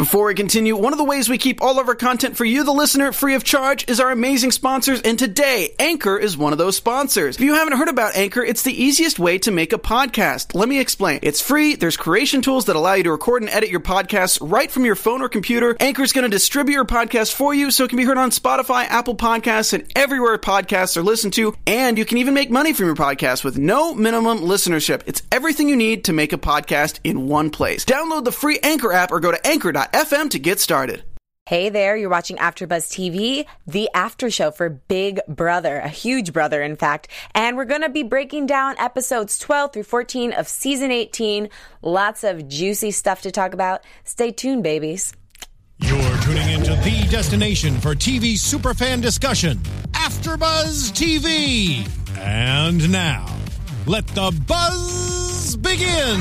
Before we continue, one of the ways we keep all of our content for you, the listener, free of charge is our amazing sponsors, and today, Anchor is one of those sponsors. If you haven't heard about Anchor, it's the easiest way to make a podcast. Let me explain. It's free, there's creation tools that allow you to record and edit your podcasts right from your phone or computer. Anchor's going to distribute your podcast for you so it can be heard on Spotify, Apple Podcasts, and everywhere podcasts are listened to, and you can even make money from your podcast with no minimum listenership. It's everything you need to make a podcast in one place. Download the free Anchor app or go to anchor.fm to get started. Hey there, you're watching AfterBuzz TV, the after show for Big Brother, a huge brother, in fact. And we're going to be breaking down episodes 12 through 14 of season 18. Lots of juicy stuff to talk about. Stay tuned, babies. You're tuning into the destination for TV superfan discussion, AfterBuzz TV. And now, let the buzz begin.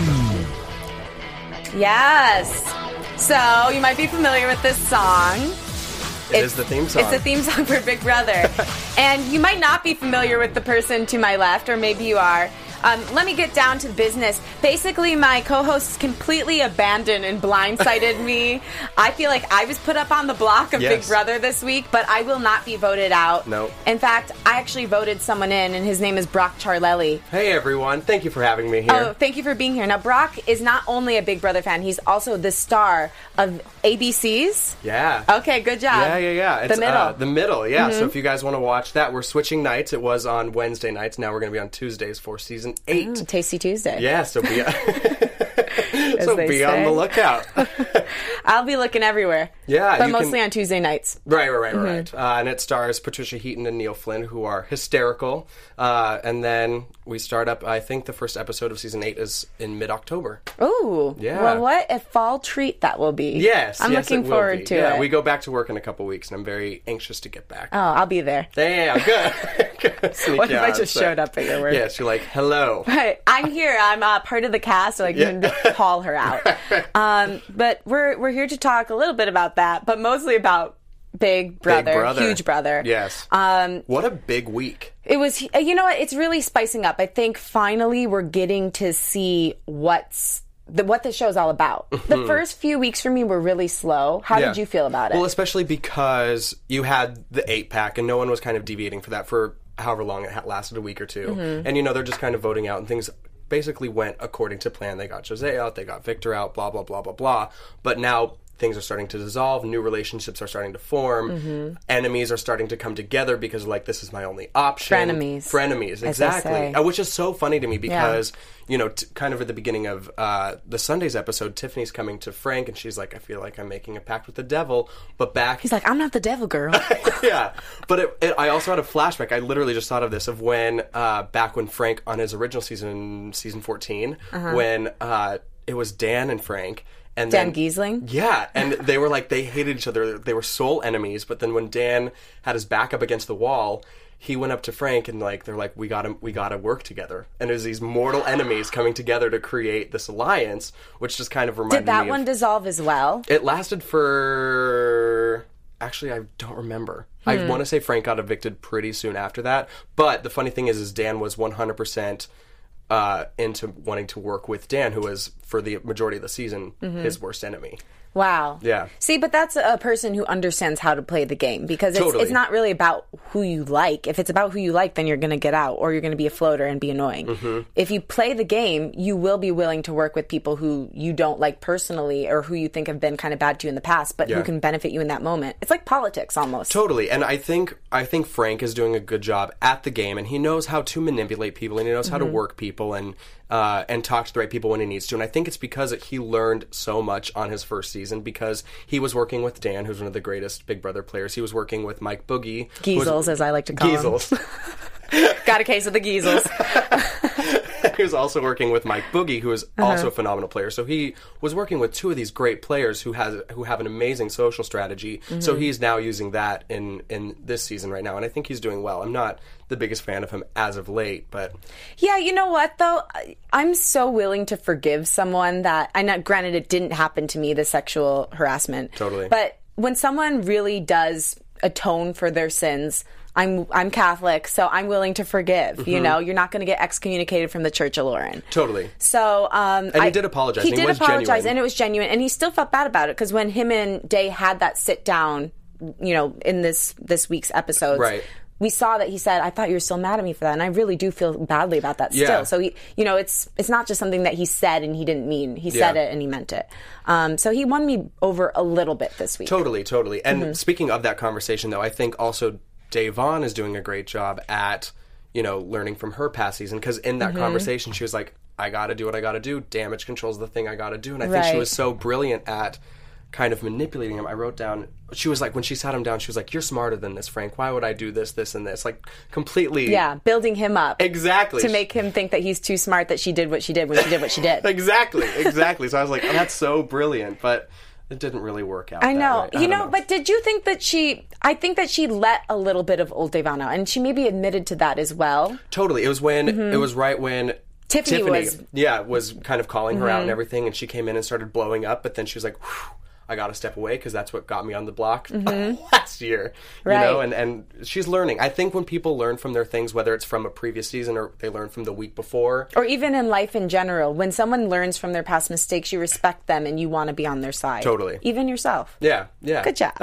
Yes. So, you might be familiar with this song. It is the theme song. It's the theme song for Big Brother. And you might not be familiar with the person to my left, or maybe you are. Let me get down to business. Basically, my co-hosts completely abandoned and blindsided me. I feel like I was put up on the block of Big Brother this week, but I will not be voted out. No. In fact, I actually voted someone in, and his name is Brock Charlelli. Hey, everyone. Thank you for having me here. Oh, thank you for being here. Now, Brock is not only a Big Brother fan, he's also the star of ABC's. Yeah. Okay, good job. Yeah. It's, The Middle. The Middle, yeah. Mm-hmm. So if you guys want to watch that, we're switching nights. It was on Wednesday nights. Now we're going to be on Tuesdays for season 8. Tasty Tuesday. Yeah, so be, be on the lookout. I'll be looking everywhere. Yeah. But mostly on Tuesday nights. Right. And it stars Patricia Heaton and Neil Flynn, who are hysterical. And then we start up, I think the first episode of season 8 is in mid-October. Ooh. Yeah. Well, what a fall treat that will be. Yes. I'm looking forward to it. Yeah, we go back to work in a couple weeks, and I'm very anxious to get back. Oh, I'll be there. Damn, good. What if I just showed up at your work? Yes, you're like, hello. Right. I'm here. I'm part of the cast, so I can call her out. But we're here to talk a little bit about that, but mostly about Big Brother. Huge Brother. Yes. What a big week. It was, you know what, it's really spicing up. I think finally we're getting to see what the show's all about. The first few weeks for me were really slow. How did you feel about it? Well, especially because you had the 8-pack and no one was kind of deviating for that for however long it lasted, a week or two. Mm-hmm. And, they're just kind of voting out and things basically went according to plan. They got Jose out, they got Victor out, blah, blah, blah, blah, blah. But now things are starting to dissolve, new relationships are starting to form, enemies are starting to come together because, this is my only option. Frenemies, exactly. Which is so funny to me because, kind of at the beginning of the Sunday's episode, Tiffany's coming to Frank and she's like, I feel like I'm making a pact with the devil, but back... He's like, I'm not the devil, girl. Yeah, but I also had a flashback. I literally just thought of this, of when, back when Frank, on his original season 14, when it was Dan and Frank... And Dan Giesling? Yeah, and they were they hated each other. They were soul enemies, but then when Dan had his back up against the wall, he went up to Frank and they're like, we gotta work together. And it was these mortal enemies coming together to create this alliance, which just kind of reminded me of... Did that one dissolve as well? It lasted for... Actually, I don't remember. I want to say Frank got evicted pretty soon after that, but the funny thing is Dan was 100%... into wanting to work with Dan, who was, for the majority of the season, his worst enemy. Wow. Yeah. See, but that's a person who understands how to play the game, because it's not really about who you like. If it's about who you like, then you're going to get out, or you're going to be a floater and be annoying. Mm-hmm. If you play the game, you will be willing to work with people who you don't like personally, or who you think have been kind of bad to you in the past, but who can benefit you in that moment. It's like politics, almost. Totally. And I think Frank is doing a good job at the game, and he knows how to manipulate people, and he knows how to work people, and talk to the right people when he needs to. And I think it's because he learned so much on his first season, because he was working with Dan, who's one of the greatest Big Brother players. He was working with Mike Boogie. Giesels, as I like to call him. Got a case of the Giesels. He was also working with Mike Boogie, who is also a phenomenal player. So he was working with two of these great players who have an amazing social strategy. Mm-hmm. So he's now using that in this season right now, and I think he's doing well. I'm not the biggest fan of him as of late, but... Yeah, you know what, though? I'm so willing to forgive someone that... Granted, it didn't happen to me, the sexual harassment. Totally. But when someone really does atone for their sins... I'm Catholic, so I'm willing to forgive. You know, you're not going to get excommunicated from the Church of Lauren. Totally. So, and he did apologize. He did apologize, genuine. and it was genuine, and he still felt bad about it because when him and Day had that sit down, you know, in this week's episodes, right. we saw that he said, "I thought you were still mad at me for that," and I really do feel badly about that still. Yeah. So he, you know, it's not just something that he said and he didn't mean. He said it and he meant it. So he won me over a little bit this week. Totally. And speaking of that conversation, though, I think also Da'Vonne is doing a great job at, you know, learning from her past season, because in that conversation she was like, I gotta do what I gotta do. Damage control's the thing I gotta do. And I think she was so brilliant at kind of manipulating him. I wrote down, she was like, when she sat him down, she was like, you're smarter than this, Frank. Why would I do this, this, and this? Like, completely... Yeah, building him up. Exactly. To make him think that he's too smart that she did what she did when she did what she did. Exactly. So I was like, oh, that's so brilliant, but it didn't really work out. I know. That way. You know, but did you think that I think that she let a little bit of old Da'Vonne out, and she maybe admitted to that as well. Totally. It was when, it was right when... Tiffany was kind of calling her out and everything, and she came in and started blowing up, but then she was like, whew, I gotta step away because that's what got me on the block last year. Right. You know, and she's learning. I think when people learn from their things, whether it's from a previous season or they learn from the week before. Or even in life in general, when someone learns from their past mistakes, you respect them and you want to be on their side. Totally. Even yourself. Yeah. Good job.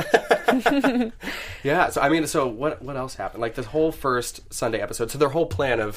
Yeah, so I mean, so what else happened? Like this whole first Sunday episode, so their whole plan of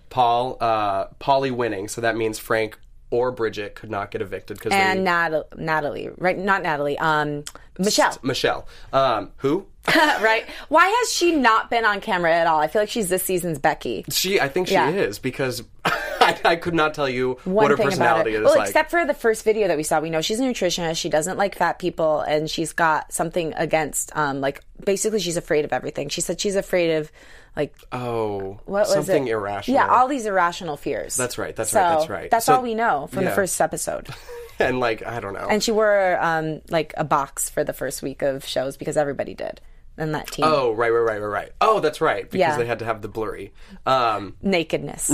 Paulie winning, so that means Frank or Bridget could not get evicted because Natalie, right? Not Natalie. Michelle. Who? Right? Why has she not been on camera at all? I feel like she's this season's Becky. I think she is, because I could not tell you what her personality is. Well, like. except for the first video that we saw, we know she's a nutritionist. She doesn't like fat people, and she's got something against, basically she's afraid of everything. She said she's afraid of, what was something it? irrational. Yeah, all these irrational fears. That's right. That's all we know from the first episode. And I don't know. And she wore a box for the first week of shows because everybody did in that team. Oh, right. Oh, that's right. Because they had to have the blurry nakedness.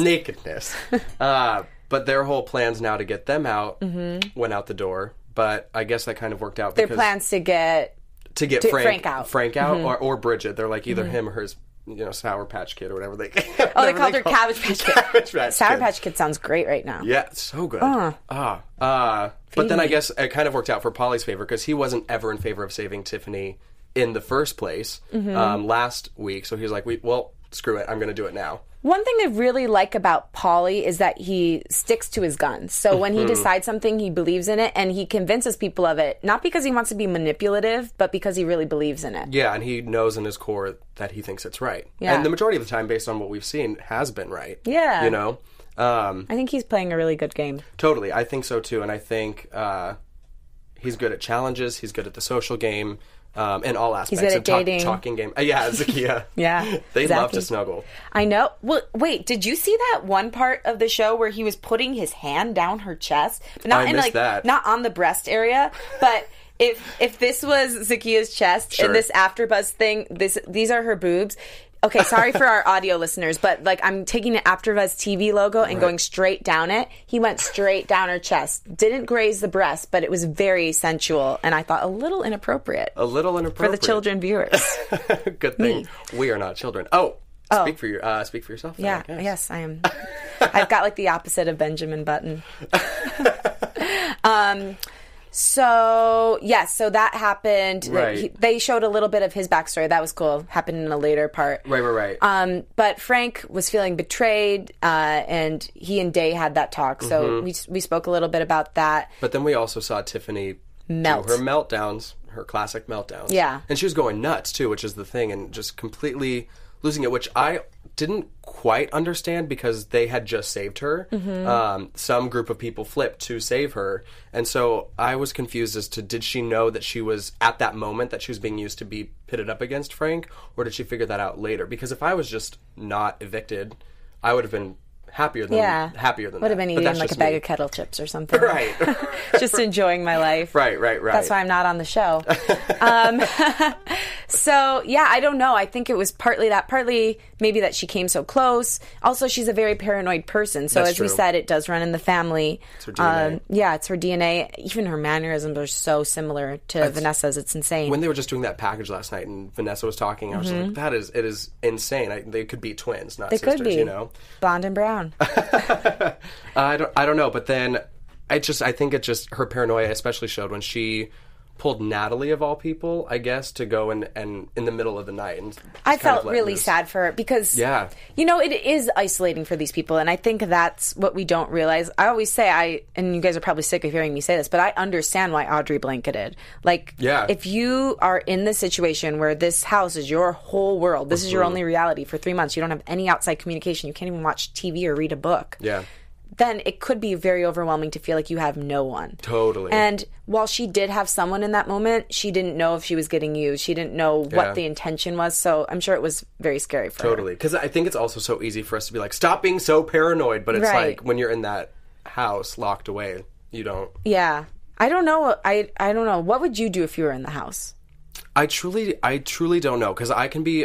But their whole plans now to get them out went out the door. But I guess that kind of worked out. Their plans to get Frank out, or Bridget. They're like either him or his, Sour Patch Kid or whatever they. They called her Cabbage Patch Kid. Sour Patch Kid sounds great right now. Yeah, it's so good. But then I guess it kind of worked out for Paulie's favor because he wasn't ever in favor of saving Tiffany in the first place last week. So he was like, well, screw it. I'm going to do it now. One thing I really like about Paulie is that he sticks to his guns. So when he decides something, he believes in it, and he convinces people of it, not because he wants to be manipulative, but because he really believes in it. Yeah, and he knows in his core that he thinks it's right. Yeah. And the majority of the time, based on what we've seen, has been right. Yeah. I think he's playing a really good game. Totally. I think so, too. And I think he's good at challenges. He's good at the social game. In all aspects. He's good at dating. Talking game. Yeah, Zakia. Yeah. They love to snuggle. I know. Well, wait, did you see that one part of the show where he was putting his hand down her chest? I missed that. Not on the breast area, but if this was Zakia's chest in this AfterBuzz thing, these are her boobs. Okay, sorry for our audio listeners, but I'm taking the AfterBuzz TV logo and going straight down it. He went straight down her chest. Didn't graze the breast, but it was very sensual, and I thought a little inappropriate. For the children viewers. Good thing we are not children. Speak for yourself. Yeah, yes, I am. I've got the opposite of Benjamin Button. So that happened. Right. They showed a little bit of his backstory. That was cool. Happened in a later part. Right. But Frank was feeling betrayed, and he and Day had that talk. So we spoke a little bit about that. But then we also saw Tiffany melt. Do her meltdowns, her classic meltdowns. Yeah. And she was going nuts, too, which is the thing, and just completely losing it, which I didn't quite understand because they had just saved her. Some group of people flipped to save her, and so I was confused as to, did she know that she was at that moment that she was being used to be pitted up against Frank, or did she figure that out later? Because if I was just not evicted, I would have been happier than that. Would have been eating a bag of kettle chips or something. Right. Just enjoying my life. Right. That's why I'm not on the show. So, yeah, I don't know. I think it was partly maybe that she came so close. Also, she's a very paranoid person. So, That's as true. we said, it does run in the family. It's her DNA. Yeah, it's her DNA. Even her mannerisms are so similar to Vanessa's. It's insane. When they were just doing that package last night and Vanessa was talking, I was like, it is insane. They could be twins, not sisters, could be. you know? Blonde and brown. I don't know, but then I think it just, her paranoia especially showed when she pulled Natalie, of all people, I guess, to go and in the middle of the night. And I felt really sad for her because, you know, it is isolating for these people. And I think that's what we don't realize. I always say, and you guys are probably sick of hearing me say this, but I understand why Audrey blanketed. Like, if you are in this situation where this house is your whole world, this is your only reality for 3 months, you don't have any outside communication, you can't even watch TV or read a book. Then it could be very overwhelming to feel like you have no one. Totally. And while she did have someone in that moment, she didn't know if she was getting used. She didn't know what the intention was. So I'm sure it was very scary for her. Totally. Because I think it's also so easy for us to be like, stop being so paranoid. But it's like, when you're in that house locked away, you don't. Yeah. I don't know. I don't know. What would you do if you were in the house? I truly don't know. Because I can be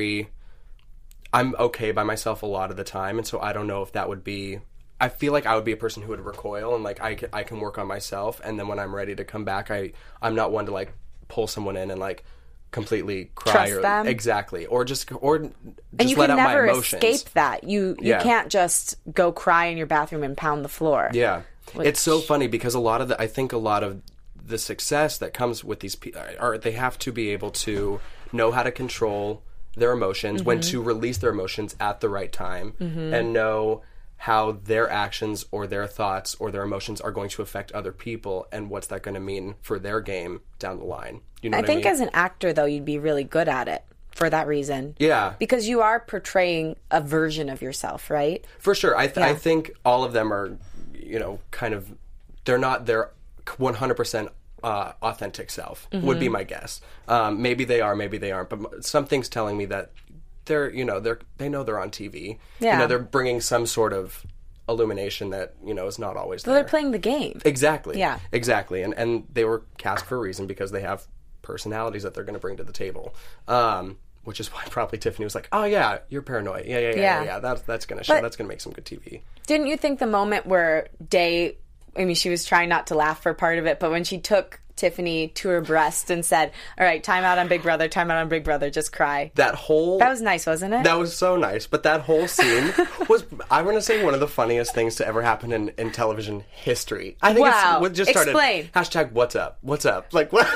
I'm okay by myself a lot of the time. And so I don't know if that would be... I feel like I would be a person who would recoil and like I can work on myself, and then when I'm ready to come back, I'm not one to like pull someone in and like completely cry trust or them. Exactly, or just and you let can out my never emotions. escape that. You can't just go cry in your bathroom and pound the floor. Yeah, it's so funny because I think a lot of the success that comes with these people are they have to be able to know how to control their emotions, when to release their emotions at the right time, and know how their actions or their thoughts or their emotions are going to affect other people, and what's that going to mean for their game down the line. You know what I mean? I think as an actor, though, you'd be really good at it for that reason. Yeah. Because you are portraying a version of yourself, right? For sure. I think all of them are, you know, kind of, they're not their 100% authentic self, would be my guess. Maybe they are, maybe they aren't, but something's telling me that they know they're on TV. Yeah. You know, they're bringing some sort of illumination that, you know, is not always there. They're playing the game. Exactly. Yeah. Exactly. And they were cast for a reason because they have personalities that they're going to bring to the table. Which is why probably Tiffany was like, "Oh yeah, you're paranoid. Yeah. That's going to show. That's going to make some good TV." Didn't you think the moment where she was trying not to laugh for part of it, but when she took Tiffany to her breast and said, "All right, time out on Big Brother, just cry." That was nice, wasn't it? That was so nice. But that whole scene was, I'm going to say, one of the funniest things to ever happen in television history. I think it just started. Explain. # what's up? What's up? Like, what?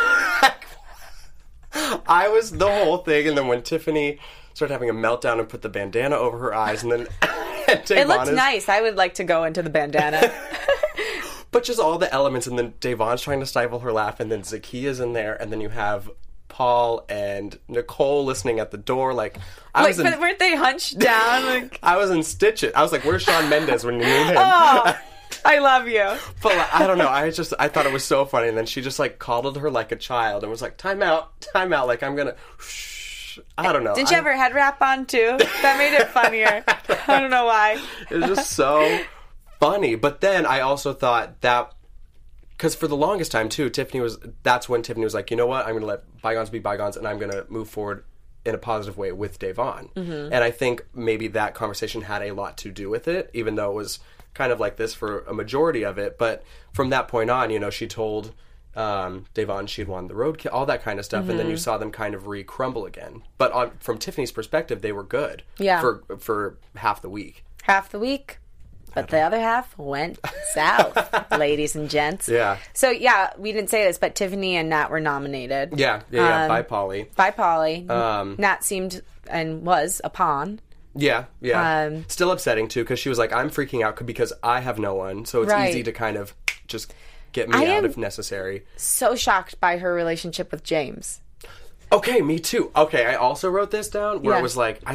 I was the whole thing, and then when Tiffany started having a meltdown and put the bandana over her eyes, and then it looked nice. I would like to go into the bandana. But just all the elements, and then Devon's trying to stifle her laugh, and then Zakia's in there, and then you have Paul and Nicole listening at the door. But weren't they hunched down? I was in stitches. I was like, "Where's Shawn Mendes when you need him?" Oh, I love you. But I don't know. I thought it was so funny, and then she just like coddled her like a child and was like, "Time out." Like, I'm gonna. Shh. I don't know. Did you ever head wrap on too? That made it funnier. I don't know why. It was just so funny. But then I also thought that, because for the longest time too, that's when Tiffany was like, "You know what, I'm going to let bygones be bygones, and I'm going to move forward in a positive way with Devon." And I think maybe that conversation had a lot to do with it, even though it was kind of like this for a majority of it. But from that point on, you know, she told Devon she'd won the road, all that kind of stuff, and then you saw them kind of re-crumble again. But from Tiffany's perspective, they were good for half the week. But the other half went south, ladies and gents. Yeah. So, we didn't say this, but Tiffany and Nat were nominated. Yeah, by Polly. Nat seemed and was a pawn. Yeah. Still upsetting, too, because she was like, "I'm freaking out because I have no one, so it's easy to kind of just get me out if necessary." So shocked by her relationship with James. Okay, me too. Okay, I also wrote this down where it was like,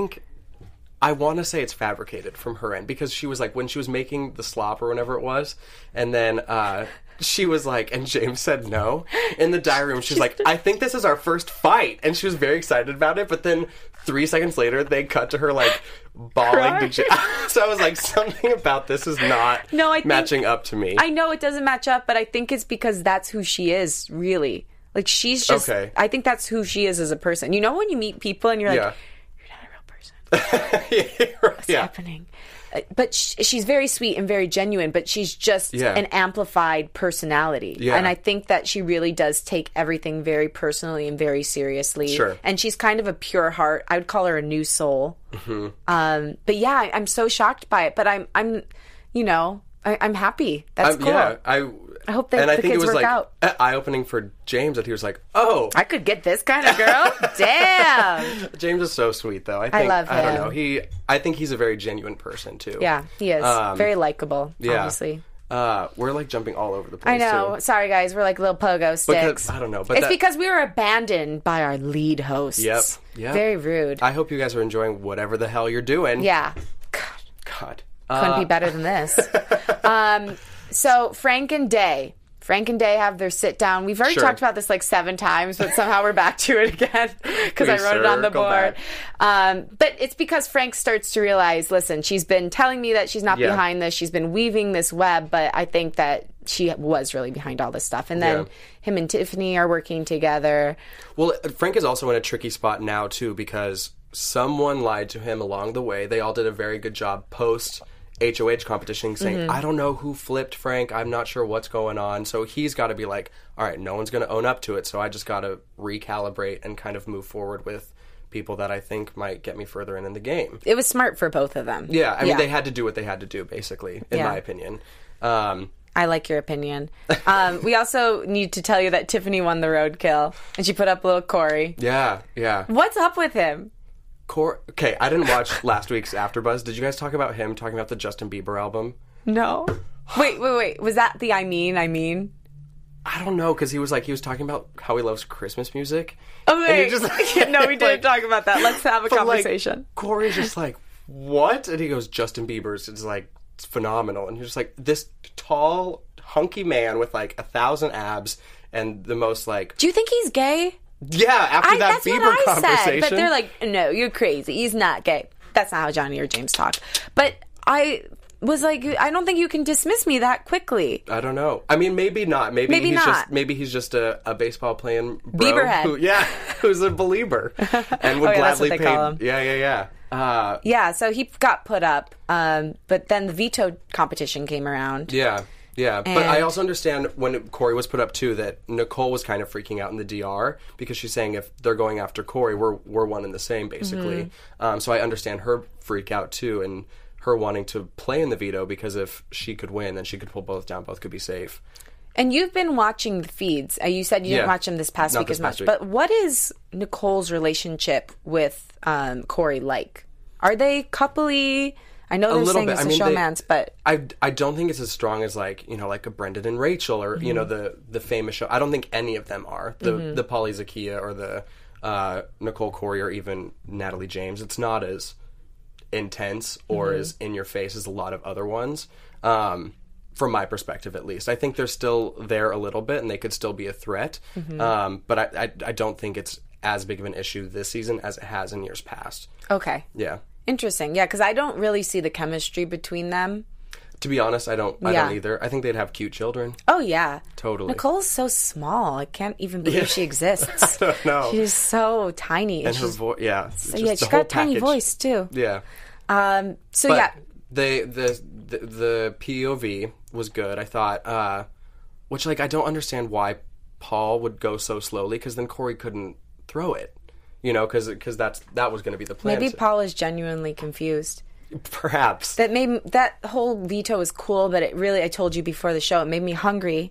I want to say it's fabricated from her end, because she was like, when she was making the slop or whatever it was, and then she was like, and James said no in the diary room. She's like, "I think this is our first fight," and she was very excited about it. But then 3 seconds later, they cut to her like bawling. So I was like, something about this is not matching up to me. I know it doesn't match up, but I think it's because that's who she is, really. Like, she's just, I think that's who she is as a person. You know when you meet people and you're like, you're not a real person. What's happening? But she's very sweet and very genuine, but she's just an amplified personality. Yeah. And I think that she really does take everything very personally and very seriously. Sure. And she's kind of a pure heart. I would call her a new soul. Mm-hmm. But yeah, I'm so shocked by it. But I'm you know, I'm happy. That's cool. Yeah, I hope that the kids work out. Eye-opening for James that he was like, oh, I could get this kind of girl. Damn. James is so sweet, though. I love him. I don't know. I think he's a very genuine person too. Yeah, he is very likable. Yeah. Honestly. We're like jumping all over the place. I know. Too. Sorry, guys. We're like little pogo sticks. I don't know. But it's because we were abandoned by our lead hosts. Yep. Very rude. I hope you guys are enjoying whatever the hell you're doing. Yeah. God. Couldn't be better than this. So Frank and Day have their sit down. We've already talked about this like 7 times, but somehow we're back to it again because I wrote it on the board. But it's because Frank starts to realize, listen, she's been telling me that she's not behind this. She's been weaving this web, but I think that she was really behind all this stuff. And then him and Tiffany are working together. Well, Frank is also in a tricky spot now, too, because someone lied to him along the way. They all did a very good job post HOH competition saying, I don't know who flipped Frank. I'm not sure what's going on. So he's got to be like, all right, no one's going to own up to it. So I just got to recalibrate and kind of move forward with people that I think might get me further in the game. It was smart for both of them. Yeah. I mean, they had to do what they had to do, basically, in my opinion. I like your opinion. We also need to tell you that Tiffany won the roadkill and she put up little Corey. Yeah. What's up with him? Okay, I didn't watch last week's AfterBuzz. Did you guys talk about him talking about the Justin Bieber album? No. Wait. Was that the I mean? I don't know, because he was talking about how he loves Christmas music. Okay. No, we didn't talk about that. Let's have a conversation. Like, Corey's just like, what? And he goes, Justin Bieber's it's phenomenal. And you're just like, this tall, hunky man with 1,000 abs and the most Do you think he's gay? Yeah, after that Bieber conversation. Said, but they're like, no, you're crazy. He's not gay. That's not how Johnny or James talk. But I was like, I don't think you can dismiss me that quickly. I don't know. I mean, maybe not. Maybe he's just a baseball playing bro Bieberhead. Who's a believer and would gladly pay. Call him. Yeah. So he got put up, but then the veto competition came around. Yeah, but I also understand when Corey was put up, too, that Nicole was kind of freaking out in the DR because she's saying if they're going after Corey, we're one and the same, basically. Mm-hmm. So I understand her freak out, too, and her wanting to play in the veto because if she could win, then she could pull both down. Both could be safe. And you've been watching the feeds. You said you didn't watch them this past week as much. But what is Nicole's relationship with Corey like? Are they coupley? I know they're saying it's a showman's, but I don't think it's as strong as like a Brendan and Rachel or the famous show. I don't think any of them are the Polly Zakia or the Nicole Corey or even Natalie James. It's not as intense or as in your face as a lot of other ones. From my perspective, at least, I think they're still there a little bit and they could still be a threat. But I don't think it's as big of an issue this season as it has in years past. Okay. Yeah. Interesting. Yeah, because I don't really see the chemistry between them. To be honest, I don't either. I think they'd have cute children. Oh, yeah. Totally. Nicole's so small. I can't even believe she exists. I don't know. She's so tiny. And her voice, she's got a tiny voice, too. Yeah. The POV was good, I thought. Which, I don't understand why Paul would go so slowly, because then Corey couldn't throw it. Because that was going to be the plan. Maybe Paul is genuinely confused. Perhaps. That whole veto was cool, but I told you before the show, it made me hungry.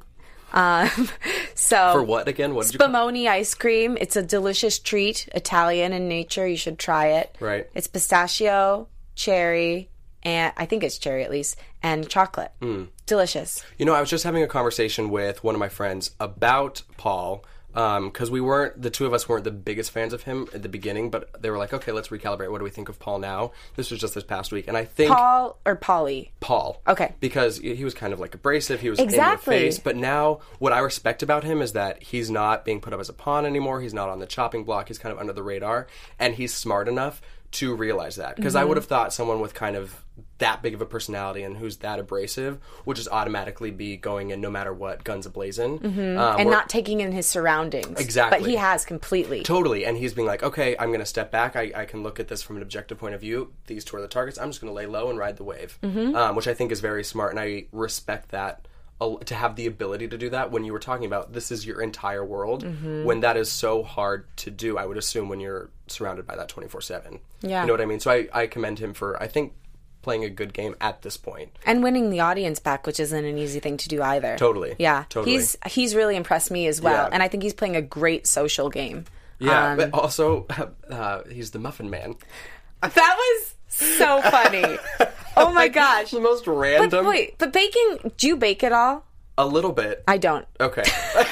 For what again? What did Spumoni ice cream. It's a delicious treat, Italian in nature. You should try it. Right. It's pistachio, cherry, and I think it's cherry at least, and chocolate. Delicious. I was just having a conversation with one of my friends about Paul. Because the two of us weren't the biggest fans of him at the beginning, but they were like, okay, let's recalibrate. What do we think of Paul now? This was just this past week, and I think Paul or Pauly? Paul. Okay. Because he was kind of abrasive. He was in your face. But now, what I respect about him is that he's not being put up as a pawn anymore. He's not on the chopping block. He's kind of under the radar, and he's smart enough to realize that. Because I would have thought someone with kind of that big of a personality and who's that abrasive would just automatically be going in no matter what, guns a-blazing. And not taking in his surroundings. Exactly. But he has completely. Totally. And he's being like, okay, I'm going to step back. I can look at this from an objective point of view. These two are the targets. I'm just going to lay low and ride the wave. Which I think is very smart. And I respect that. To have the ability to do that when you were talking about this is your entire world, when that is so hard to do, I would assume, when you're surrounded by that 24/7. Yeah. You know what I mean? So I commend him for, I think, playing a good game at this point. And winning the audience back, which isn't an easy thing to do either. Totally. Yeah. Totally. He's really impressed me as well. Yeah. And I think he's playing a great social game. Yeah, but also, he's the Muffin Man. That was so funny. Oh my gosh. The most random. But wait, but baking, do you bake at all? A little bit. I don't. Okay.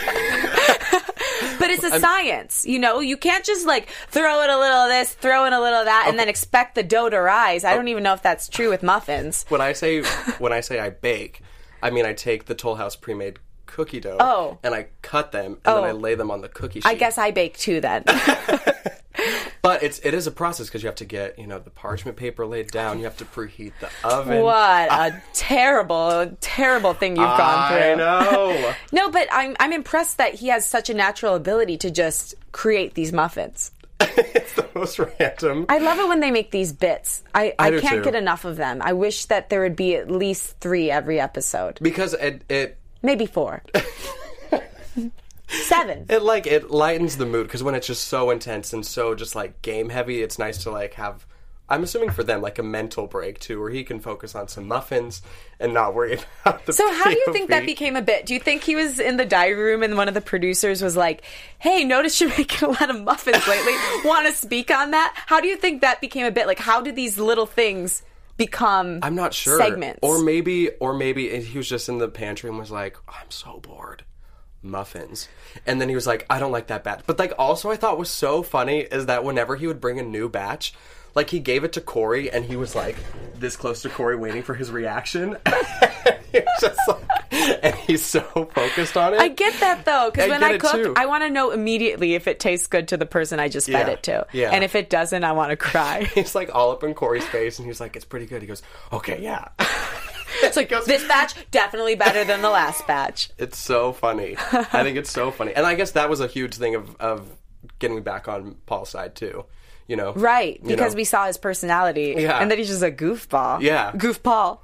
But it's a science, you know? You can't just, like, throw in a little of this, throw in a little of that, and then expect the dough to rise. I don't even know if that's true with muffins. When I say I bake, I mean I take the Toll House pre-made cookie dough and I cut them and then I lay them on the cookie sheet. I guess I bake too then. But it is a process because you have to get, the parchment paper laid down. You have to preheat the oven. What a terrible, terrible thing you've gone through. I know. No, but I'm impressed that he has such a natural ability to just create these muffins. It's the most random. I love it when they make these bits. I can't too. get enough of them. I wish that there would be at least 3 every episode. Because it Maybe 4. 7. It lightens the mood because when it's just so intense and so just like game heavy, it's nice to like have, I'm assuming for them, like a mental break too, where he can focus on some muffins and not worry about the So how do you POV. think that became a bit? Do you think he was in the diary room and one of the producers was like, hey, notice you're making a lot of muffins lately. Want to speak on that? How do you think that became a bit? Like, how did these little things become I'm not sure. segments? Or maybe he was just in the pantry and was like, I'm so bored. Muffins. And then he was like, I don't like that batch. But like also I thought was so funny is that whenever he would bring a new batch, like he gave it to Corey and he was like this close to Corey waiting for his reaction. He was just like, and he's so focused on it. I get that though, because when I cook, too. I want to know immediately if it tastes good to the person I just fed it to. Yeah. And if it doesn't, I want to cry. He's like all up in Corey's face and he's like, it's pretty good. He goes, okay, yeah. It's like, this batch, definitely better than the last batch. It's so funny. I think it's so funny. And I guess that was a huge thing of getting back on Paul's side too. Right, because we saw his personality. Yeah. And that he's just a goofball. Yeah. Goofball.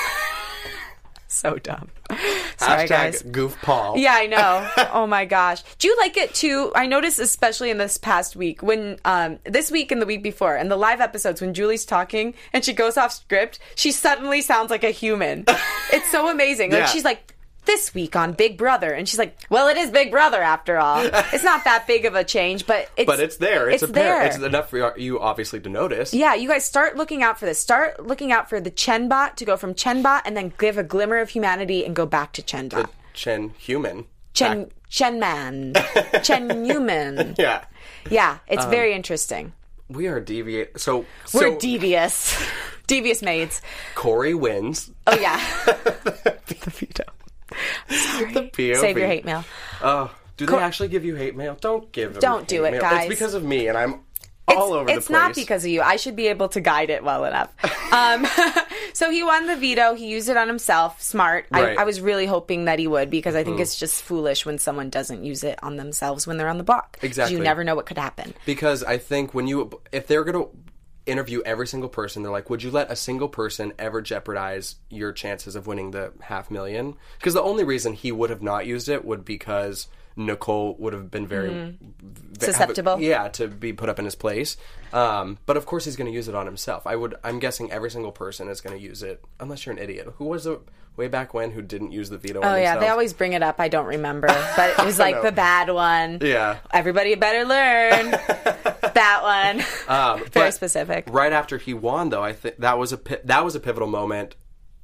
So dumb. Sorry, guys. Goof Paul. Yeah, I know. Oh my gosh. Do you like it too? I noticed especially in this past week when this week and the week before and the live episodes when Julie's talking and she goes off script, she suddenly sounds like a human. It's so amazing. Like she's like, this week on Big Brother, and she's like, well, it is Big Brother after all. It's not that big of a change, but it's there. It's there. It's enough for you obviously to notice. Yeah, you guys start looking out for this. Start looking out for the Chenbot to go from Chenbot and then give a glimmer of humanity and go back to Chenbot. The Chen human. Chenman. Chen-human. Yeah. Yeah, it's very interesting. We are deviate. We're devious. Devious maids. Corey wins. Oh, yeah. The veto. Sorry. The POV. Save your hate mail. Do they actually give you hate mail? Don't give them Don't do it, mail. guys. It's because of me, and I'm all over the place. It's not because of you. I should be able to guide it well enough. So he won the veto. He used it on himself. Smart. Right. I was really hoping that he would because I think it's just foolish when someone doesn't use it on themselves when they're on the block. Exactly. You never know what could happen. Because I think if they're going to interview every single person, they're like, would you let a single person ever jeopardize your chances of winning the $500,000? Because the only reason he would have not used it would because Nicole would have been very susceptible. To be put up in his place. But of course he's going to use it on himself. I'm guessing every single person is going to use it, unless you're an idiot. Who was it way back when who didn't use the veto on himself? Oh yeah, they always bring it up. I don't remember, but it was like the bad one. Yeah, everybody better learn that one. Very specific. Right after he won, though, I think that was a pivotal moment.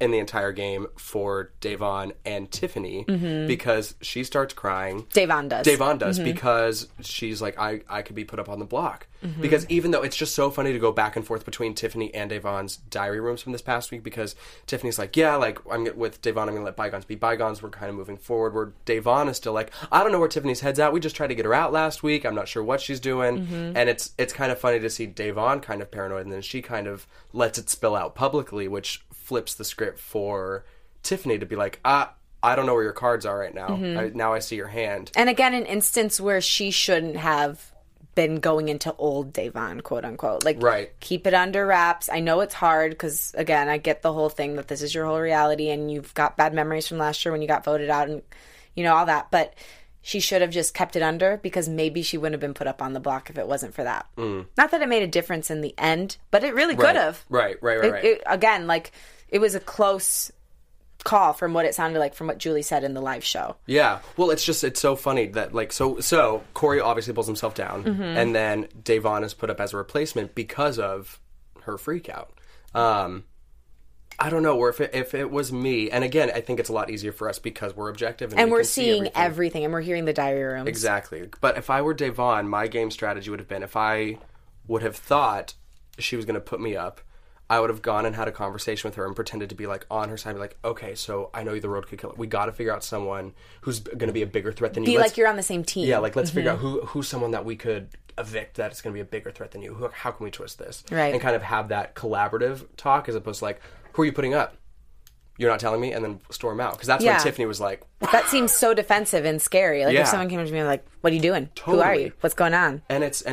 in the entire game for Da'Vonne and Tiffany because she starts crying. Da'Vonne does. Because she's like, I could be put up on the block. Because even though it's just so funny to go back and forth between Tiffany and Da'Vonne's diary rooms from this past week, because Tiffany's like, yeah, like, with Da'Vonne, I'm going to let bygones be bygones. We're kind of moving forward. Where Da'Vonne is still like, I don't know where Tiffany's head's at. We just tried to get her out last week. I'm not sure what she's doing. And it's kind of funny to see Da'Vonne kind of paranoid, and then she kind of lets it spill out publicly, which flips the script for Tiffany to be like, I don't know where your cards are right now. Now I see your hand. And again, an instance where she shouldn't have been going into old Da'Vonne, quote unquote. Like, keep it under wraps. I know it's hard because, again, I get the whole thing that this is your whole reality and you've got bad memories from last year when you got voted out and, you know, all that. But she should have just kept it under because maybe she wouldn't have been put up on the block if it wasn't for that. Not that it made a difference in the end, but it really could have. Right. Again, like, it was a close call from what it sounded like from what Julie said in the live show. Yeah. Well, it's so funny that, like, so Corey obviously pulls himself down, and then Da'Vonne is put up as a replacement because of her freak out. I don't know, or if it was me, and again, I think it's a lot easier for us because we're objective. And we're seeing everything, and we're hearing the diary rooms. Exactly. But if I were Da'Vonne, my game strategy would have been, if I would have thought she was going to put me up, I would have gone and had a conversation with her and pretended to be, like, on her side. Be like, okay, so I know the road could kill it. We got to figure out someone who's going to be a bigger threat than you. Be like you're on the same team. Yeah, like, let's figure out who's someone that we could evict that is going to be a bigger threat than you. How can we twist this? Right. And kind of have that collaborative talk as opposed to, like, who are you putting up? You're not telling me? And then storm out. Because that's when Tiffany was like... That seems so defensive and scary. Like, if someone came up to me like, what are you doing? Totally. Who are you? What's going on? And it's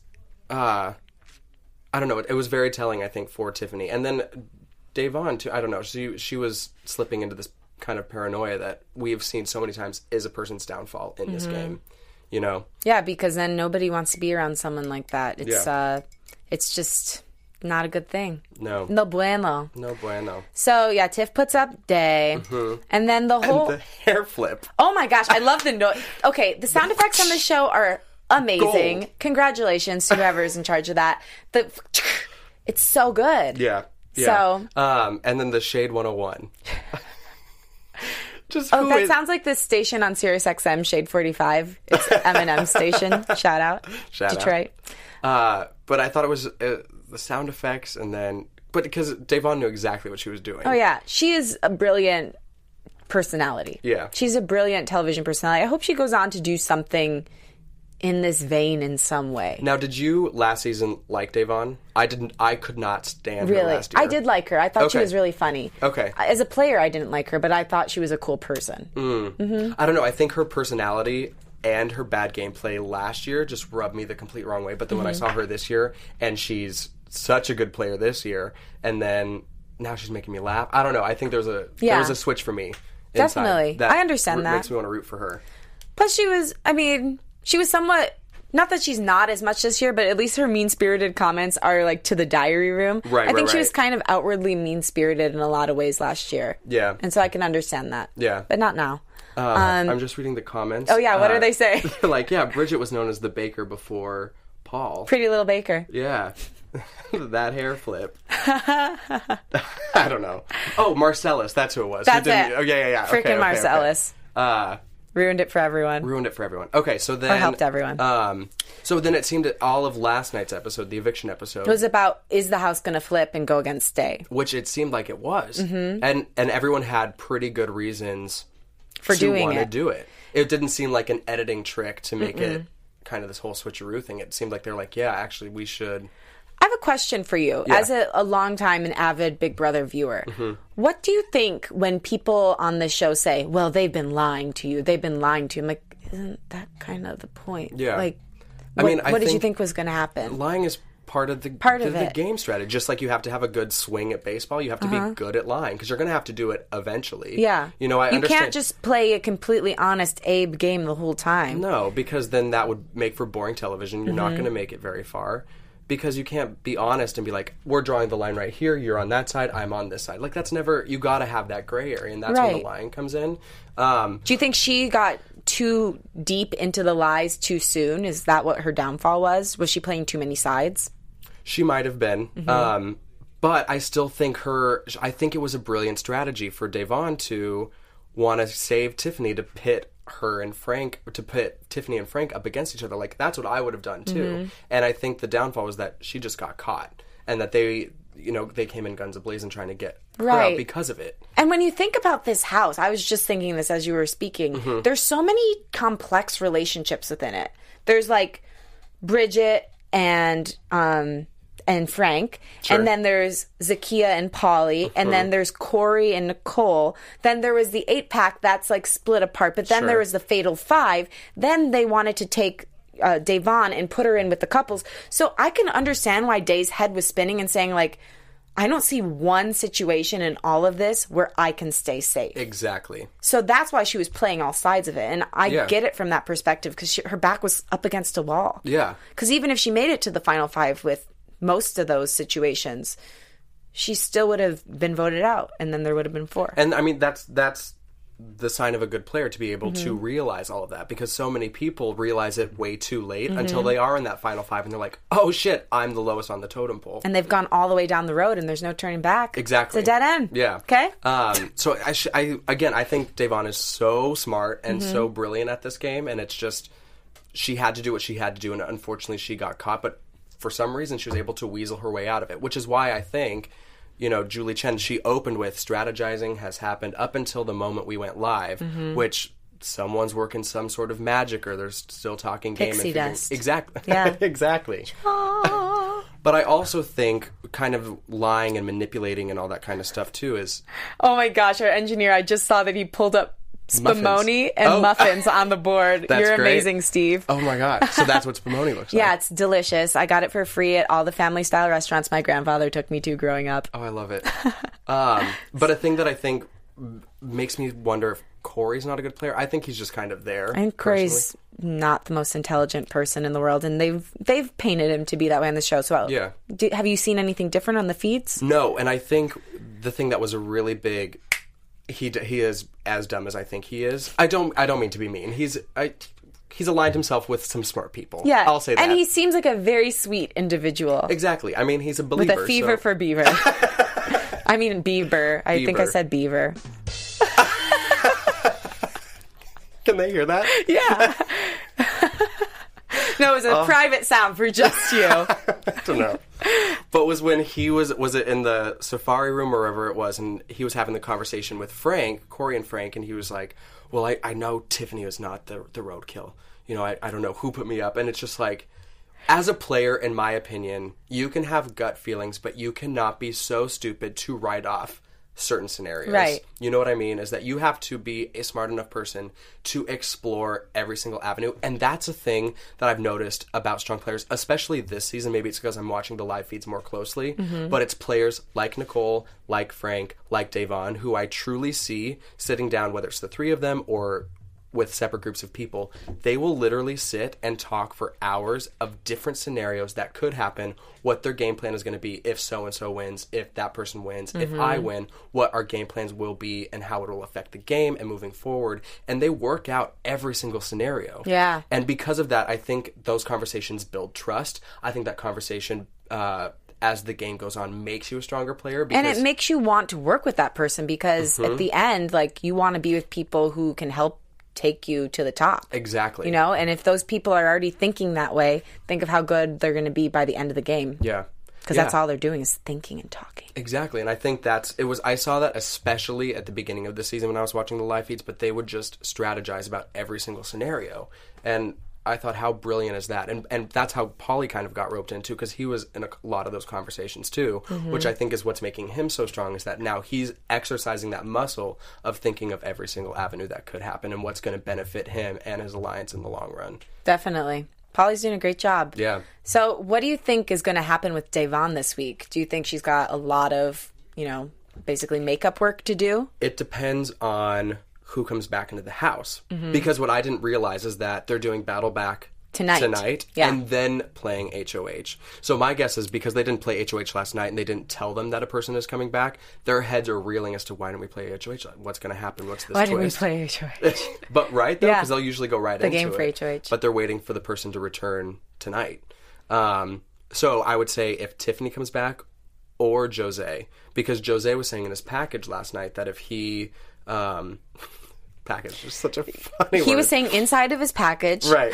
I don't know. It was very telling, I think, for Tiffany. And then Da'Vonne, too. I don't know. She was slipping into this kind of paranoia that we've seen so many times is a person's downfall in this game. You know? Yeah, because then nobody wants to be around someone like that. It's just not a good thing. No. No bueno. No bueno. So, yeah, Tiff puts up Day. And then the whole... And the hair flip. Oh, my gosh. I love the noise. Okay, the sound effects on the show are... amazing. Gold. Congratulations to whoever's in charge of that. It's so good. Yeah. So, and then the Shade 101. That sounds like this station on Sirius XM, Shade 45. It's Eminem's station. Shout out. Detroit. But I thought it was the sound effects but because Da'Vonne knew exactly what she was doing. Oh, yeah. She is a brilliant personality. Yeah. She's a brilliant television personality. I hope she goes on to do something in this vein in some way. Now, did you last season like Da'Vonne? I could not stand her last year. I did like her. I thought she was really funny. Okay. As a player, I didn't like her, but I thought she was a cool person. I don't know. I think her personality and her bad gameplay last year just rubbed me the complete wrong way. But then when I saw her this year, and she's such a good player this year, and then now she's making me laugh. I don't know. I think there was a switch for me. Definitely. I understand that. Makes me want to root for her. Plus, she was somewhat, not that she's not as much this year, but at least her mean-spirited comments are, like, to the diary room. I think she was kind of outwardly mean-spirited in a lot of ways last year. Yeah. And so I can understand that. Yeah. But not now. I'm just reading the comments. Oh, yeah. What do they say? They're like, yeah, Bridget was known as the baker before Paul. Pretty little baker. Yeah. That hair flip. I don't know. Oh, Marcellus. That's who it was. That's it. Oh, yeah. Freaking Marcellus. Okay. Ruined it for everyone. Okay, so then... Or helped everyone. So then it seemed that all of last night's episode, the eviction episode... It was about, is the house going to flip and go against Day? Which it seemed like it was. And everyone had pretty good reasons for to doing want to do it. It didn't seem like an editing trick to make it kind of this whole switcheroo thing. It seemed like they're like, yeah, actually, we should... I have a question for you. Yeah. As a long time and avid Big Brother viewer, what do you think when people on the show say, well, they've been lying to you, I'm like, isn't that kind of the point? Yeah. Like, what did you think was going to happen? Lying is part of the game strategy. Just like you have to have a good swing at baseball, you have to be good at lying because you're going to have to do it eventually. Yeah. You know, I understand. You can't just play a completely honest Abe game the whole time. No, because then that would make for boring television. You're not going to make it very far. Because you can't be honest and be like, we're drawing the line right here, you're on that side, I'm on this side. Like, that's never... You gotta have that gray area, and that's when the lying comes in. Do you think she got too deep into the lies too soon? Is that what her downfall was? Was she playing too many sides? She might have been. But I still think I think it was a brilliant strategy for Da'Vonne to want to save Tiffany, to pit Tiffany and Frank up against each other. Like, that's what I would have done too. Mm-hmm. And I think the downfall was that she just got caught, and that they came in guns a-blazing trying to get her out because of it. And when you think about this house, I was just thinking this as you were speaking, mm-hmm. there's so many complex relationships within it. There's like Bridget and Frank, sure. and then there's Zakiya and Pauly, mm-hmm. and then there's Corey and Nicole. Then there was the 8-pack that's like split apart, but then there was the Fatal 5. Then they wanted to take Da'Vonne and put her in with the couples. So I can understand why Day's head was spinning and saying, like, I don't see one situation in all of this where I can stay safe. Exactly. So that's why she was playing all sides of it. And I get it from that perspective, because her back was up against a wall. Yeah. Because even if she made it to the final 5 with most of those situations, she still would have been voted out, and then there would have been 4. And I mean, that's the sign of a good player, to be able mm-hmm. to realize all of that, because so many people realize it way too late mm-hmm. until they are in that final 5 and they're like, oh shit, I'm the lowest on the totem pole. And they've gone all the way down the road and there's no turning back. Exactly. It's a dead end. Yeah. Okay? So I think Da'Vonne is so smart and mm-hmm. so brilliant at this game, and it's just, she had to do what she had to do, and unfortunately she got caught, but for some reason she was able to weasel her way out of it, which is why I think, Julie Chen, she opened with strategizing has happened up until the moment we went live, mm-hmm. which someone's working some sort of magic, or they're still talking game. Pixie dust. Exactly. Yeah. Exactly. But I also think kind of lying and manipulating and all that kind of stuff too is... Oh my gosh, our engineer, I just saw that he pulled up Spumoni and muffins on the board. You're amazing, great. Steve. Oh my god. So that's what Spumoni looks like. Yeah, it's delicious. I got it for free at all the family style restaurants my grandfather took me to growing up. Oh, I love it. But a thing that I think makes me wonder if Corey's not a good player. I think he's just kind of there. I think Corey's not the most intelligent person in the world, and they've painted him to be that way on the show. So yeah. Have you seen anything different on the feeds? No, and I think the thing that was a really big... He is as dumb as I think he is. I don't mean to be mean. He's aligned himself with some smart people. Yeah, I'll say that. And he seems like a very sweet individual. Exactly. I mean, he's a believer. With a fever for beaver. I mean, Bieber. I think I said beaver. Can they hear that? Yeah. No, it was a private sound for just you. I don't know. But was when he was it in the safari room or wherever it was, and he was having the conversation with Corey and Frank, and he was like, well, I know Tiffany was not the roadkill. I don't know who put me up. And it's just like, as a player, in my opinion, you can have gut feelings, but you cannot be so stupid to write off certain scenarios. Right. You know what I mean? Is that you have to be a smart enough person to explore every single avenue. And that's a thing that I've noticed about strong players, especially this season. Maybe it's because I'm watching the live feeds more closely, mm-hmm. but it's players like Nicole, like Frank, like Da'Vonne, who I truly see sitting down, whether it's the 3 of them or with separate groups of people. They will literally sit and talk for hours of different scenarios that could happen, what their game plan is going to be if so-and-so wins, if that person wins, mm-hmm. if I win, what our game plans will be and how it will affect the game and moving forward. And they work out every single scenario. Yeah. And because of that, I think those conversations build trust. I think that conversation... as the game goes on, makes you a stronger player. And it makes you want to work with that person, because mm-hmm. at the end, like, you want to be with people who can help take you to the top. Exactly. And if those people are already thinking that way, think of how good they're going to be by the end of the game. Yeah. Because that's all they're doing is thinking and talking. Exactly. And I think I saw that especially at the beginning of the season when I was watching the live feeds, but they would just strategize about every single scenario. And I thought, how brilliant is that? And that's how Pauly kind of got roped into, because he was in a lot of those conversations too, mm-hmm. which I think is what's making him so strong, is that now he's exercising that muscle of thinking of every single avenue that could happen and what's going to benefit him and his alliance in the long run. Definitely. Pauly's doing a great job. Yeah. So what do you think is going to happen with Da'Vonne this week? Do you think she's got a lot of, basically makeup work to do? It depends on who comes back into the house. Mm-hmm. Because what I didn't realize is that they're doing Battle Back tonight yeah. and then playing HOH. So my guess is because they didn't play HOH last night and they didn't tell them that a person is coming back, their heads are reeling as to why didn't we play HOH? What's going to happen? What's this Why twist? didn't we play HOH? But right, though, because they'll usually go right into the game for it. HOH. But they're waiting for the person to return tonight. So I would say if Tiffany comes back, or Jose, because Jose was saying in his package last night that if he package is such a funny word. He was saying inside of his package. Right.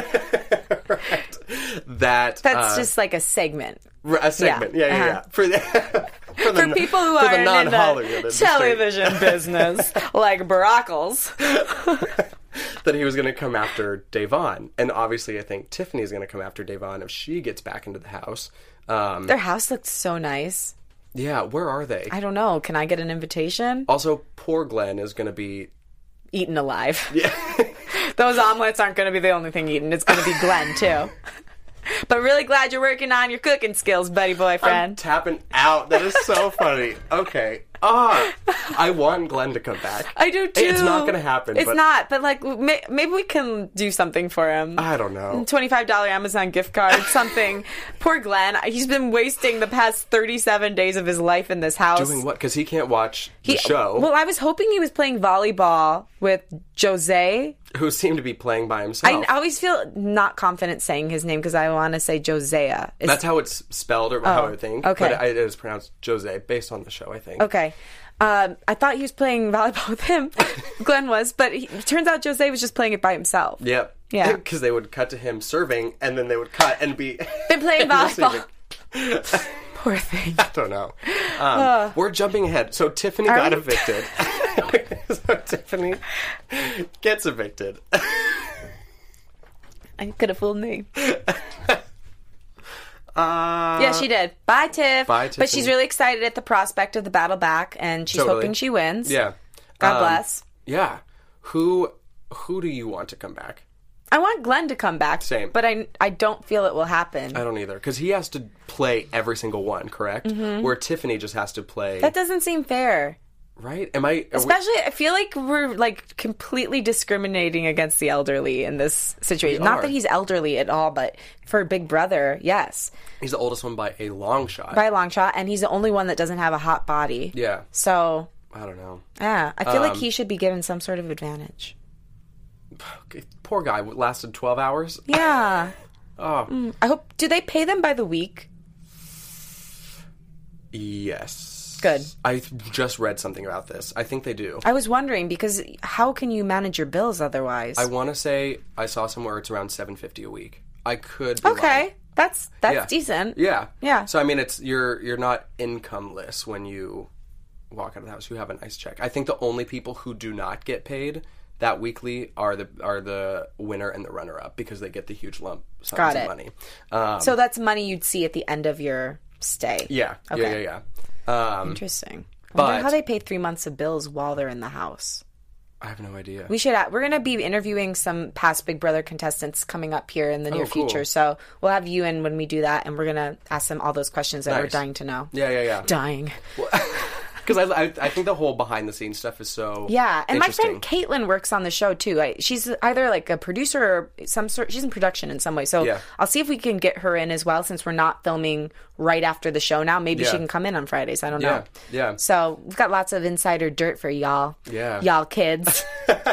That's just like a segment. A segment. Yeah. For people who are in the television business, like Barackles. That he was going to come after Da'Vonne. And obviously I think Tiffany's going to come after Da'Vonne if she gets back into the house. Their house looks so nice. Yeah, where are they? I don't know. Can I get an invitation? Also, poor Glenn is going to be... eaten alive. Yeah. Those omelets aren't going to be the only thing eaten. It's going to be Glenn, too. But really glad you're working on your cooking skills, buddy boyfriend. I'm tapping out. That is so funny. Okay. I want Glenn to come back. I do, too. It's not going to happen. It's not, but like maybe we can do something for him. I don't know. $25 Amazon gift card, something. Poor Glenn. He's been wasting the past 37 days of his life in this house. Doing what? Because he can't watch the show. Well, I was hoping he was playing volleyball with Jose, who seemed to be playing by himself. I always feel not confident saying his name because I want to say Josea. That's how it's spelled, or how I think. Okay. But it is pronounced Jose, based on the show, I think. Okay. I thought he was playing volleyball with him. Glenn was, but it turns out Jose was just playing it by himself. Yep. Yeah. Because they would cut to him serving, and then they would cut and be... Been playing volleyball. Poor thing. I don't know. We're jumping ahead. So Tiffany got evicted. So Tiffany gets evicted. I could have fooled me. Yeah, she did. Bye, Tiff. Bye, Tiffany. But she's really excited at the prospect of the battle back, and she's hoping she wins. Yeah. God bless. Yeah. Who do you want to come back? I want Glenn to come back. Same. But I don't feel it will happen. I don't either. Because he has to play every single one, correct? Mm-hmm. Where Tiffany just has to play... That doesn't seem fair. Right? Especially, I feel like we're like completely discriminating against the elderly in this situation. Not that he's elderly at all, but for Big Brother, yes. He's the oldest one by a long shot. By a long shot, and he's the only one that doesn't have a hot body. Yeah. So... I don't know. Yeah, I feel like he should be given some sort of advantage. Poor guy lasted 12 hours. Yeah. Oh. I hope... Do they pay them by the week? Yes. Good. I just read something about this. I think they do. I was wondering, because how can you manage your bills otherwise? I want to say I saw somewhere it's around $750 a week. I could be lying. That's yeah. decent. Yeah. Yeah. So I mean, it's you're not incomeless when you walk out of the house. You have a nice check. I think the only people who do not get paid that weekly are the winner and the runner up, because they get the huge lump sums of money. So that's money you'd see at the end of your stay. Yeah. Okay. Yeah. Interesting. I wonder how they pay 3 months of bills while they're in the house. I have no idea. We're going to be interviewing some past Big Brother contestants coming up here in the near future. So we'll have you in when we do that, and we're going to ask them all those questions that we're dying to know. Yeah. Dying. Because I think the whole behind-the-scenes stuff is so and my friend Caitlin works on the show, too. She's either like a producer or some sort... She's in production in some way. So I'll see if we can get her in as well, since we're not filming right after the show now. Maybe she can come in on Fridays. I don't know. Yeah. So we've got lots of insider dirt for y'all. Yeah. Y'all kids.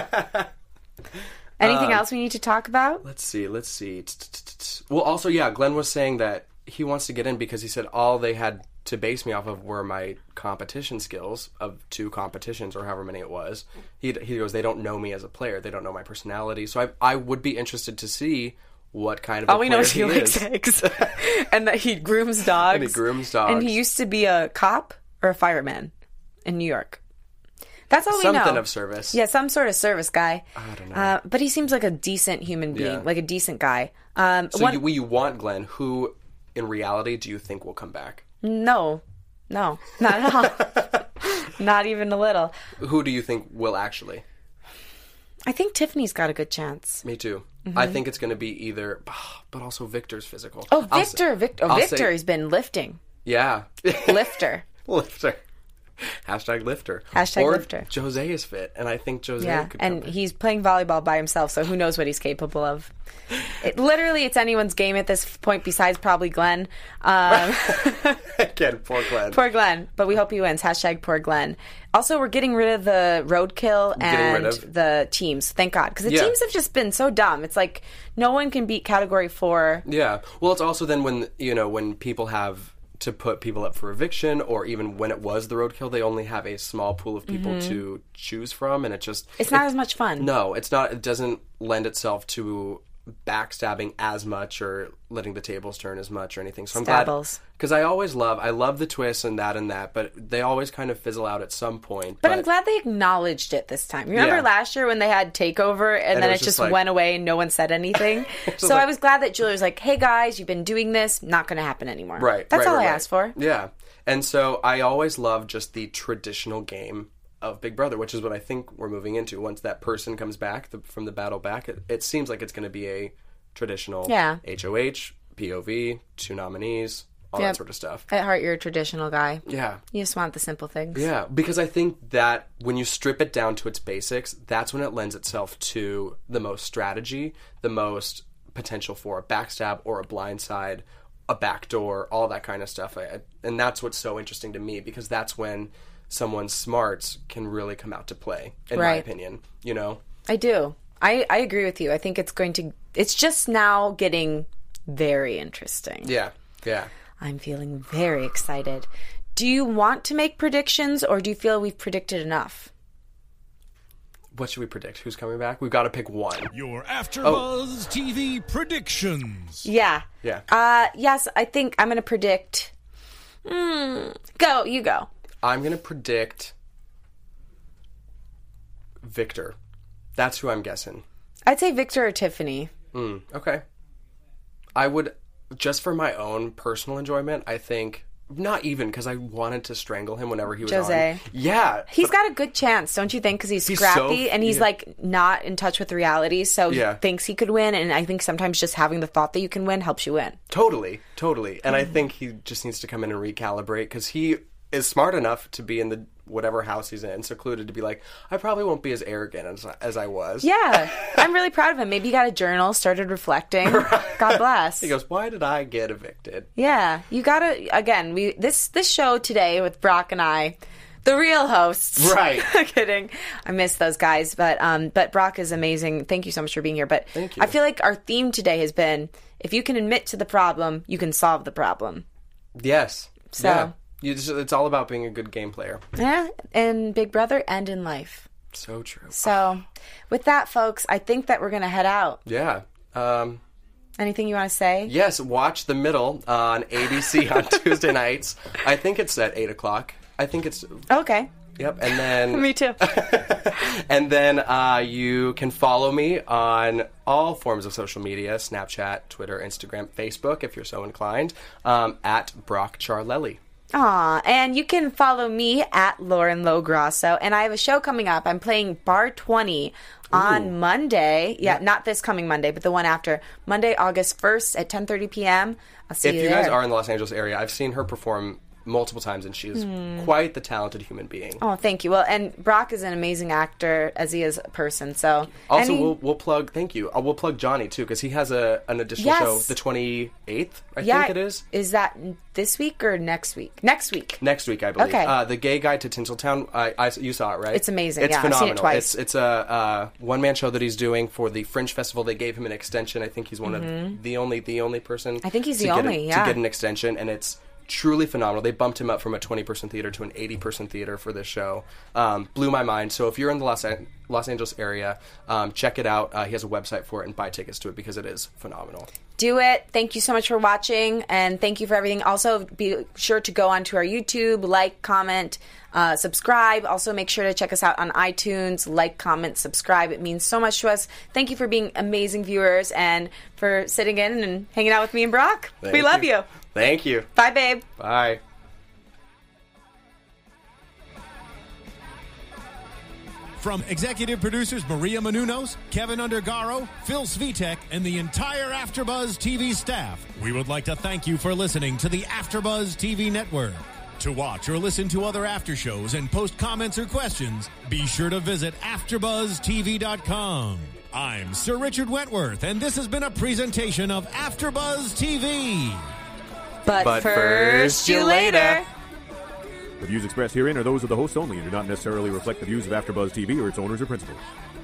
Anything else we need to talk about? Let's see. Well, also, Glenn was saying that he wants to get in because he said all they had to base me off of were my competition skills of 2 competitions or however many it was. He goes, they don't know me as a player. They don't know my personality. So I would be interested to see what kind of a player he is. All we know is he likes eggs. And that he grooms dogs. And he used to be a cop or a fireman in New York. That's all we know. Something of service. Yeah, some sort of service guy. I don't know. But he seems like a decent human being, like a decent guy. You want Glenn. Who, in reality, do you think will come back? No, not at all. Not even a little. Who do you think will actually? I think Tiffany's got a good chance. Me too. Mm-hmm. I think it's going to be either, but also Victor's physical. Oh, Victor has been lifting. Yeah. Lifter. Hashtag lifter. Lifter. Jose is fit, and I think Jose could come and he's playing volleyball by himself, so who knows what he's capable of. It's anyone's game at this point, besides probably Glenn. Again, poor Glenn. Poor Glenn, but we hope he wins. Hashtag poor Glenn. Also, we're getting rid of the roadkill and the teams. Thank God. Because the teams have just been so dumb. It's like no one can beat Category 4. Yeah. Well, it's also then when people have to put people up for eviction, or even when it was the roadkill, they only have a small pool of people to choose from, and it's not as much fun. No, it's not. It doesn't lend itself to backstabbing as much or letting the tables turn as much or anything. So I'm glad, because I love the twists and that, but they always kind of fizzle out at some point. But I'm glad they acknowledged it this time. Remember last year when they had Takeover and then it just went away and no one said anything? So I was glad that Julia was like, hey guys, you've been doing this, not going to happen anymore. Right. That's all I asked for. Yeah. And so I always love just the traditional game of Big Brother, which is what I think we're moving into. Once that person comes back from the battle back, it seems like it's going to be a traditional HOH, POV, 2 nominees, all that sort of stuff. At heart, you're a traditional guy. Yeah. You just want the simple things. Yeah, because I think that when you strip it down to its basics, that's when it lends itself to the most strategy, the most potential for a backstab or a blindside, a backdoor, all that kind of stuff. And that's what's so interesting to me, because that's when someone's smarts can really come out to play, in my opinion, you know? I do. I agree with you. I think it's just now getting very interesting. Yeah. I'm feeling very excited. Do you want to make predictions, or do you feel we've predicted enough? What should we predict? Who's coming back? We've got to pick one. Your AfterBuzz TV predictions. Yeah. Yes, I think I'm going to predict... Go, you go. I'm going to predict Victor. That's who I'm guessing. I'd say Victor or Tiffany. Okay. I would, just for my own personal enjoyment, I think, not even because I wanted to strangle him whenever he was Jose. on. Yeah. He's got a good chance, don't you think? Because he's scrappy and he's like not in touch with reality, so he thinks he could win, and I think sometimes just having the thought that you can win helps you win. Totally. And I think he just needs to come in and recalibrate, because he is smart enough to be in the whatever house he's in, secluded, to be like, I probably won't be as arrogant as I was. Yeah. I'm really proud of him. Maybe he got a journal, started reflecting. God bless. He goes, why did I get evicted? Yeah. You gotta, again, this show today with Brock and I, the real hosts. Right. Kidding. I miss those guys. But Brock is amazing. Thank you so much for being here. But thank you. I feel like our theme today has been, if you can admit to the problem, you can solve the problem. Yes. So. Yeah. It's all about being a good game player. Yeah, in Big Brother and in life. So true. So, with that, folks, I think that we're going to head out. Yeah. Anything you want to say? Yes, watch The Middle on ABC on Tuesday nights. I think it's at 8 o'clock. I think it's... Okay. Yep, and then... Me too. And then you can follow me on all forms of social media, Snapchat, Twitter, Instagram, Facebook, if you're so inclined, at Brock Charlelli. Aw, and you can follow me at Lauren Lograsso, and I have a show coming up. I'm playing Bar 20 on Monday. Yeah, not this coming Monday, but the one after. Monday, August 1st at 10:30 p.m. I'll see you there. If you guys are in the Los Angeles area, I've seen her perform multiple times, and she is quite the talented human being. Oh, thank you. Well, and Brock is an amazing actor, as he is a person. So also, we'll plug. Thank you. We'll plug Johnny too, because he has an additional show, the 28th. I think it is. Is that this week or next week? Next week. Next week, I believe. Okay. The Gay Guide to Tinseltown. You saw it, right? It's amazing. It's phenomenal. I've seen it twice. It's a one-man show that he's doing for the Fringe Festival. They gave him an extension. I think he's one of the only person. I think he's the only. To get an extension, and it's truly phenomenal. They bumped him up from a 20-person theater to an 80-person theater for this show. Blew my mind. So if you're in the Los Angeles area, check it out. He has a website for it, and buy tickets to it, because it is phenomenal. Do it. Thank you so much for watching, and thank you for everything. Also, be sure to go onto our YouTube, like, comment, subscribe. Also, make sure to check us out on iTunes. Like, comment, subscribe. It means so much to us. Thank you for being amazing viewers and for sitting in and hanging out with me and Brock. We love you. Thank you. Bye, babe. Bye. From executive producers Maria Menounos, Kevin Undergaro, Phil Svitek, and the entire AfterBuzz TV staff, we would like to thank you for listening to the AfterBuzz TV network. To watch or listen to other after shows and post comments or questions, be sure to visit AfterBuzzTV.com. I'm Sir Richard Wentworth, and this has been a presentation of AfterBuzz TV. But first, you later. The views expressed herein are those of the hosts only and do not necessarily reflect the views of AfterBuzz TV or its owners or principals.